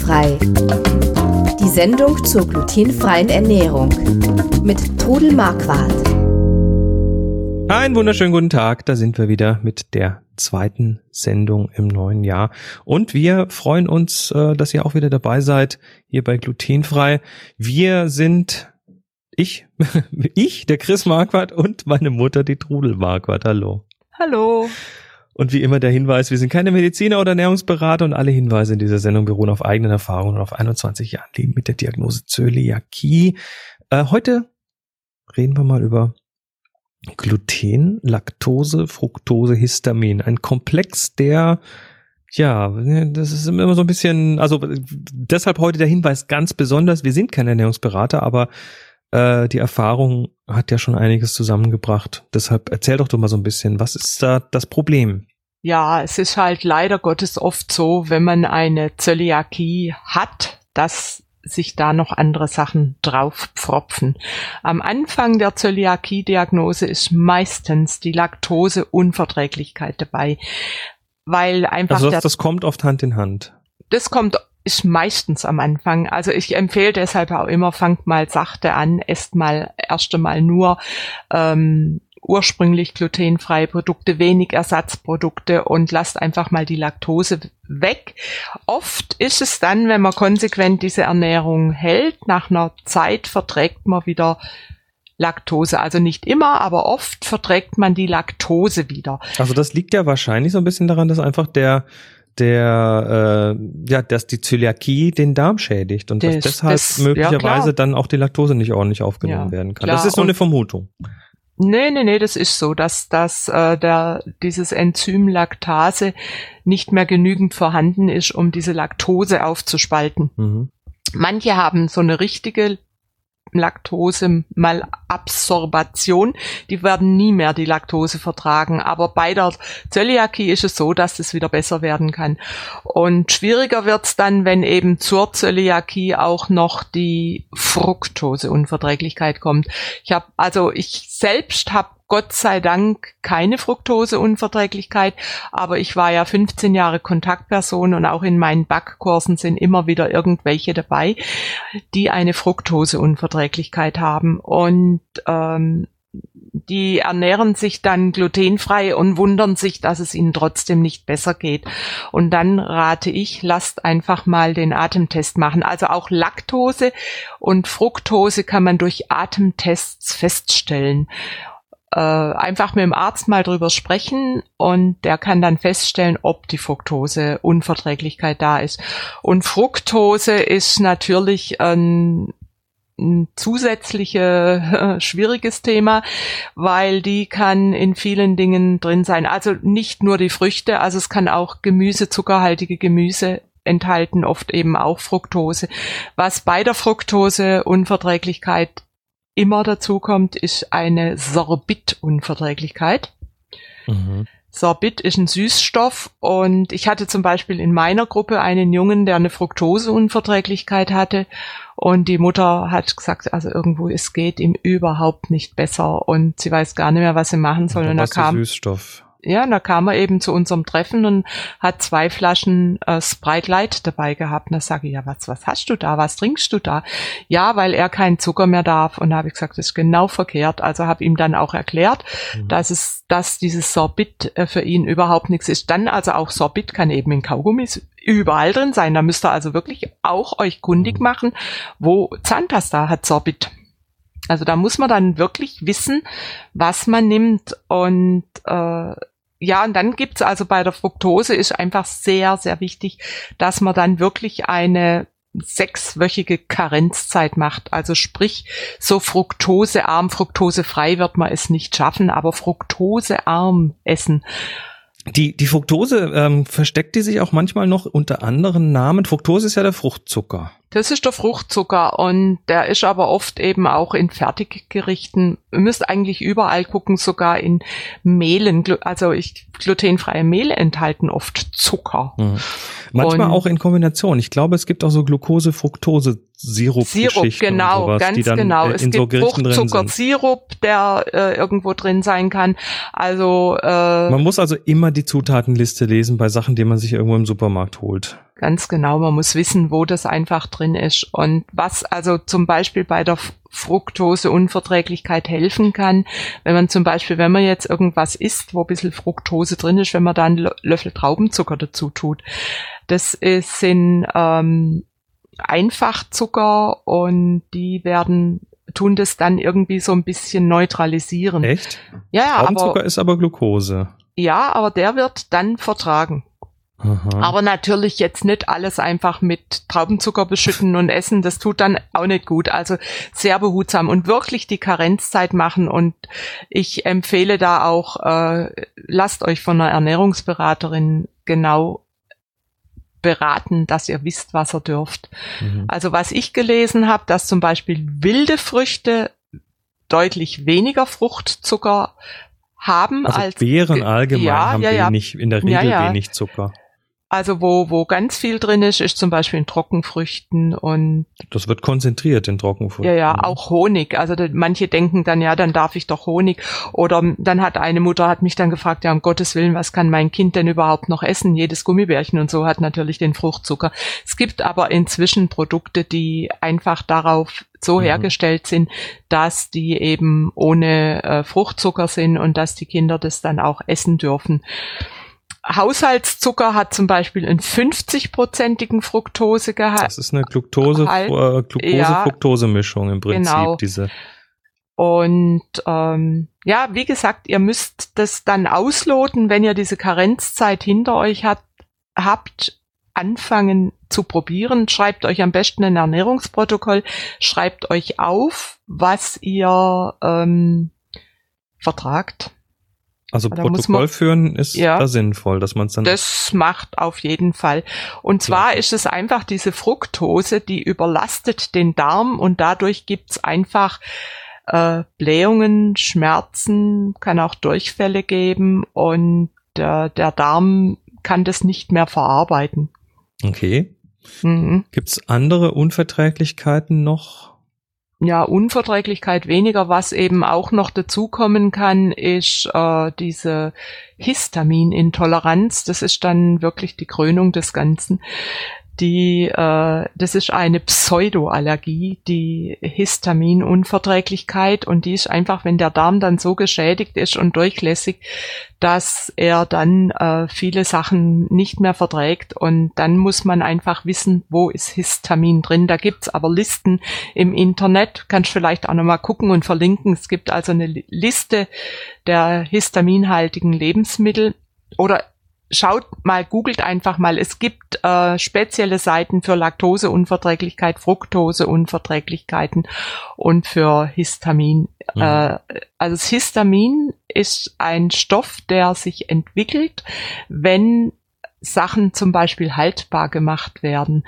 Glutenfrei. Die Sendung zur glutenfreien Ernährung mit Trudel Marquardt. Einen wunderschönen guten Tag, da sind wir wieder mit der zweiten Sendung im neuen Jahr. Und wir freuen uns, dass ihr auch wieder dabei seid, hier bei Glutenfrei. Wir sind ich, der Chris Marquardt und meine Mutter, die Trudel Marquardt. Hallo. Hallo. Und wie immer der Hinweis, wir sind keine Mediziner oder Ernährungsberater und alle Hinweise in dieser Sendung beruhen auf eigenen Erfahrungen und auf 21 Jahren Leben mit der Diagnose Zöliakie. Heute reden wir mal über Gluten, Laktose, Fructose, Histamin. Ein Komplex, der, ja, das ist immer so ein bisschen, also deshalb heute der Hinweis ganz besonders, wir sind keine Ernährungsberater, aber die Erfahrung hat ja schon einiges zusammengebracht. Deshalb erzähl doch mal so ein bisschen, was ist da das Problem? Ja, es ist halt leider Gottes oft so, wenn man eine Zöliakie hat, dass sich da noch andere Sachen drauf pfropfen. Am Anfang der Zöliakie-Diagnose ist meistens die Laktoseunverträglichkeit dabei, weil einfach also das kommt oft Hand in Hand. Das ist meistens am Anfang. Also ich empfehle deshalb auch immer, fangt mal sachte an, esst mal erst einmal nur ursprünglich glutenfreie Produkte, wenig Ersatzprodukte und lasst einfach mal die Laktose weg. Oft ist es dann, wenn man konsequent diese Ernährung hält, nach einer Zeit verträgt man wieder Laktose. Also nicht immer, aber oft verträgt man die Laktose wieder. Also das liegt ja wahrscheinlich so ein bisschen daran, dass einfach dass die Zöliakie den Darm schädigt und dass deshalb möglicherweise dann auch die Laktose nicht ordentlich aufgenommen werden kann. Klar. Das ist nur eine Vermutung. Nee, das ist so, dass dieses Enzym Laktase nicht mehr genügend vorhanden ist, um diese Laktose aufzuspalten. Mhm. Manche haben so eine richtige Laktose-Malabsorption, die werden nie mehr die Laktose vertragen, aber bei der Zöliakie ist es so, dass es wieder besser werden kann. Und schwieriger wird's dann, wenn eben zur Zöliakie auch noch die Fructoseunverträglichkeit kommt. Ich selbst habe Gott sei Dank keine Fructoseunverträglichkeit, aber ich war ja 15 Jahre Kontaktperson und auch in meinen Backkursen sind immer wieder irgendwelche dabei, die eine Fructoseunverträglichkeit haben und die ernähren sich dann glutenfrei und wundern sich, dass es ihnen trotzdem nicht besser geht. Und dann rate ich, lasst einfach mal den Atemtest machen. Also auch Laktose und Fructose kann man durch Atemtests feststellen. Einfach mit dem Arzt mal drüber sprechen und der kann dann feststellen, ob die Fructoseunverträglichkeit da ist. Und Fructose ist natürlich ein zusätzliche schwieriges Thema, weil die kann in vielen Dingen drin sein. Also nicht nur die Früchte, also es kann auch Gemüse, zuckerhaltige Gemüse enthalten, oft eben auch Fructose. Was bei der Fructoseunverträglichkeit immer dazu kommt, ist eine Sorbitunverträglichkeit. Mhm. Sorbit ist ein Süßstoff und ich hatte zum Beispiel in meiner Gruppe einen Jungen, der eine Fructoseunverträglichkeit hatte und die Mutter hat gesagt, also irgendwo, es geht ihm überhaupt nicht besser und sie weiß gar nicht mehr, was sie machen soll. Und da kam er eben zu unserem Treffen und hat 2 Flaschen Sprite Light dabei gehabt. Und da sage ich, ja, was hast du da? Was trinkst du da? Ja, weil er keinen Zucker mehr darf. Und da habe ich gesagt, das ist genau verkehrt. Also habe ihm dann auch erklärt, dass dieses Sorbit für ihn überhaupt nichts ist. Dann also auch Sorbit kann eben in Kaugummis überall drin sein. Da müsst ihr also wirklich auch euch kundig machen, wo Zahnpasta hat Sorbit. Also da muss man dann wirklich wissen, was man nimmt und und dann gibt's also bei der Fructose ist einfach sehr, sehr wichtig, dass man dann wirklich eine 6-wöchige Karenzzeit macht. Also sprich, so fruktosearm, fruktosefrei wird man es nicht schaffen, aber fruktosearm essen. Die Fructose, versteckt die sich auch manchmal noch unter anderen Namen? Fructose ist ja der Fruchtzucker. Das ist der Fruchtzucker und der ist aber oft eben auch in Fertiggerichten. Ihr müsst eigentlich überall gucken, sogar in Mehlen. Also glutenfreie Mehle enthalten oft Zucker. Mhm. Manchmal auch in Kombination. Ich glaube, es gibt auch so Glucose-Fructose-Sirup-Geschichten. Genau, sowas, ganz die dann genau. In es so gibt Gerichten Fruchtzuckersirup, der irgendwo drin sein kann. Also man muss also immer die Zutatenliste lesen bei Sachen, die man sich irgendwo im Supermarkt holt. Ganz genau, man muss wissen, wo das einfach drin ist. Und was also zum Beispiel bei der Fructoseunverträglichkeit helfen kann, wenn man jetzt irgendwas isst, wo ein bisschen Fructose drin ist, wenn man da einen Löffel Traubenzucker dazu tut. Das sind Einfachzucker und die tun das dann irgendwie so ein bisschen neutralisieren. Echt? Ja, Traubenzucker ist aber Glucose. Ja, aber der wird dann vertragen. Aha. Aber natürlich jetzt nicht alles einfach mit Traubenzucker beschütten und essen, das tut dann auch nicht gut. Also sehr behutsam und wirklich die Karenzzeit machen. Und ich empfehle da auch, lasst euch von einer Ernährungsberaterin genau beraten, dass ihr wisst, was ihr dürft. Mhm. Also was ich gelesen habe, dass zum Beispiel wilde Früchte deutlich weniger Fruchtzucker haben also als Beeren allgemein haben in der Regel wenig Zucker. Also wo ganz viel drin ist zum Beispiel in Trockenfrüchten und das wird konzentriert in Trockenfrüchten. Ja, auch Honig. Also manche denken dann, ja, dann darf ich doch Honig. Oder dann eine Mutter hat mich dann gefragt, ja, um Gottes Willen, was kann mein Kind denn überhaupt noch essen? Jedes Gummibärchen und so hat natürlich den Fruchtzucker. Es gibt aber inzwischen Produkte, die einfach darauf so hergestellt sind, dass die eben ohne Fruchtzucker sind und dass die Kinder das dann auch essen dürfen. Haushaltszucker hat zum Beispiel einen 50-prozentigen Fructosegehalt. Das ist eine Glucose-Fructose-Mischung im Prinzip, genau. Diese. Und wie gesagt, ihr müsst das dann ausloten, wenn ihr diese Karenzzeit hinter euch habt, anfangen zu probieren. Schreibt euch am besten ein Ernährungsprotokoll, schreibt euch auf, was ihr vertragt. Also Protokoll führen ist da sinnvoll, dass man es dann... Das macht auf jeden Fall. Und zwar ist es einfach diese Fructose, die überlastet den Darm und dadurch gibt's einfach Blähungen, Schmerzen, kann auch Durchfälle geben und der Darm kann das nicht mehr verarbeiten. Okay. Mhm. Gibt's andere Unverträglichkeiten noch? Ja, Unverträglichkeit weniger. Was eben auch noch dazukommen kann, ist diese Histaminintoleranz. Das ist dann wirklich die Krönung des Ganzen. Das ist eine Pseudoallergie, die Histaminunverträglichkeit, und die ist einfach, wenn der Darm dann so geschädigt ist und durchlässig, dass er dann viele Sachen nicht mehr verträgt, und dann muss man einfach wissen, wo ist Histamin drin. Da gibt's aber Listen im Internet, kannst vielleicht auch nochmal gucken und verlinken. Es gibt also eine Liste der histaminhaltigen Lebensmittel, oder schaut mal, googelt einfach mal. Es gibt spezielle Seiten für Laktoseunverträglichkeit, Fructoseunverträglichkeiten und für Histamin. Also das Histamin ist ein Stoff, der sich entwickelt, wenn Sachen zum Beispiel haltbar gemacht werden.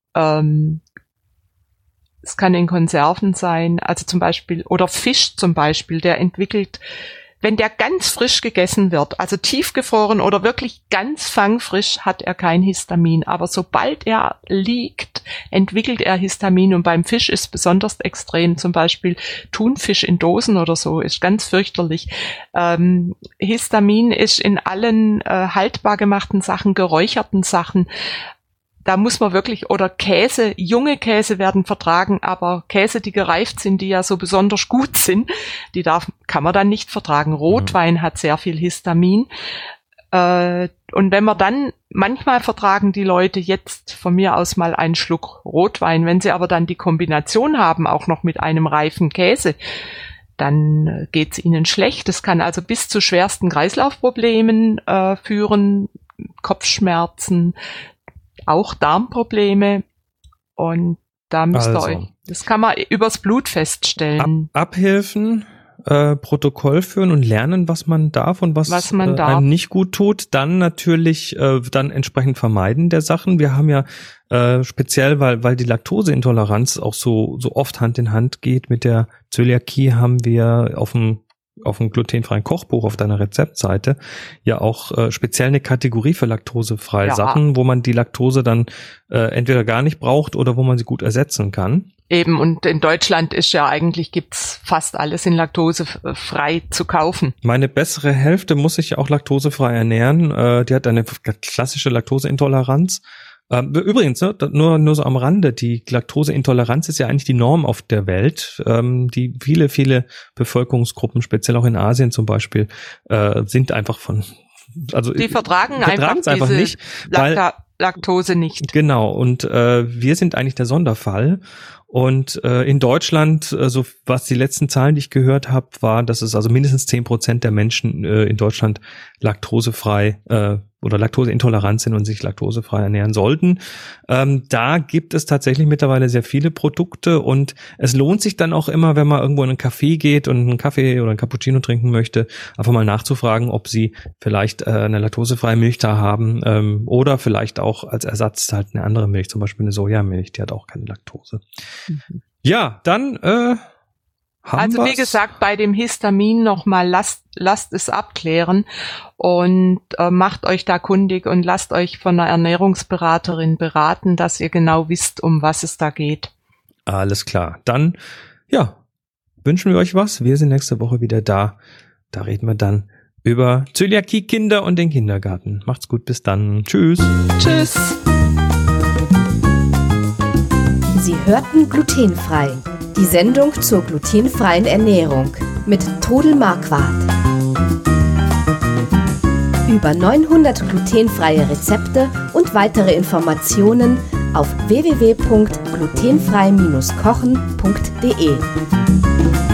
Es kann in Konserven sein, also zum Beispiel, oder Fisch zum Beispiel, der entwickelt, wenn der ganz frisch gegessen wird, also tiefgefroren oder wirklich ganz fangfrisch, hat er kein Histamin. Aber sobald er liegt, entwickelt er Histamin. Und beim Fisch ist besonders extrem, zum Beispiel Thunfisch in Dosen oder so, ist ganz fürchterlich. Histamin ist in allen haltbar gemachten Sachen, geräucherten Sachen. Da muss man wirklich, oder Käse, junge Käse werden vertragen, aber Käse, die gereift sind, die ja so besonders gut sind, kann man dann nicht vertragen. Rotwein hat sehr viel Histamin. Und wenn man dann, manchmal vertragen die Leute jetzt von mir aus mal einen Schluck Rotwein, wenn sie aber dann die Kombination haben, auch noch mit einem reifen Käse, dann geht's ihnen schlecht. Das kann also bis zu schwersten Kreislaufproblemen führen, Kopfschmerzen, auch Darmprobleme, und da müsst ihr euch, das kann man übers Blut feststellen. Abhilfen, Protokoll führen und lernen, was man darf und was man einem nicht gut tut. Dann natürlich dann entsprechend vermeiden der Sachen. Wir haben ja speziell, weil die Laktoseintoleranz auch so oft Hand in Hand geht mit der Zöliakie, haben wir auf dem glutenfreien Kochbuch auf deiner Rezeptseite ja auch speziell eine Kategorie für laktosefreie Sachen, wo man die Laktose dann entweder gar nicht braucht oder wo man sie gut ersetzen kann. Eben, und in Deutschland ist ja eigentlich, gibt's fast alles in laktosefrei zu kaufen. Meine bessere Hälfte muss sich ja auch laktosefrei ernähren. Die hat eine klassische Laktoseintoleranz. Übrigens, ne, nur so am Rande, die Laktoseintoleranz ist ja eigentlich die Norm auf der Welt. Die viele Bevölkerungsgruppen, speziell auch in Asien zum Beispiel, sind einfach die vertragen einfach diese nicht, Laktose nicht. Genau, und wir sind eigentlich der Sonderfall. Und in Deutschland, so was die letzten Zahlen, die ich gehört habe, war, dass es also mindestens 10% der Menschen in Deutschland laktosefrei oder laktoseintolerant sind und sich laktosefrei ernähren sollten. Da gibt es tatsächlich mittlerweile sehr viele Produkte und es lohnt sich dann auch immer, wenn man irgendwo in einen Café geht und einen Kaffee oder einen Cappuccino trinken möchte, einfach mal nachzufragen, ob sie vielleicht eine laktosefreie Milch da haben oder vielleicht auch als Ersatz halt eine andere Milch, zum Beispiel eine Sojamilch, die hat auch keine Laktose. Mhm. Ja, dann also wie gesagt, bei dem Histamin nochmal lasst es abklären und macht euch da kundig und lasst euch von einer Ernährungsberaterin beraten, dass ihr genau wisst, um was es da geht. Alles klar. Dann, wünschen wir euch was. Wir sind nächste Woche wieder da. Da reden wir dann über Zöliakie, Kinder und den Kindergarten. Macht's gut, bis dann. Tschüss. Tschüss. Sie hörten Glutenfrei. Die Sendung zur glutenfreien Ernährung mit Todel Marquardt. Über 900 glutenfreie Rezepte und weitere Informationen auf www.glutenfrei-kochen.de.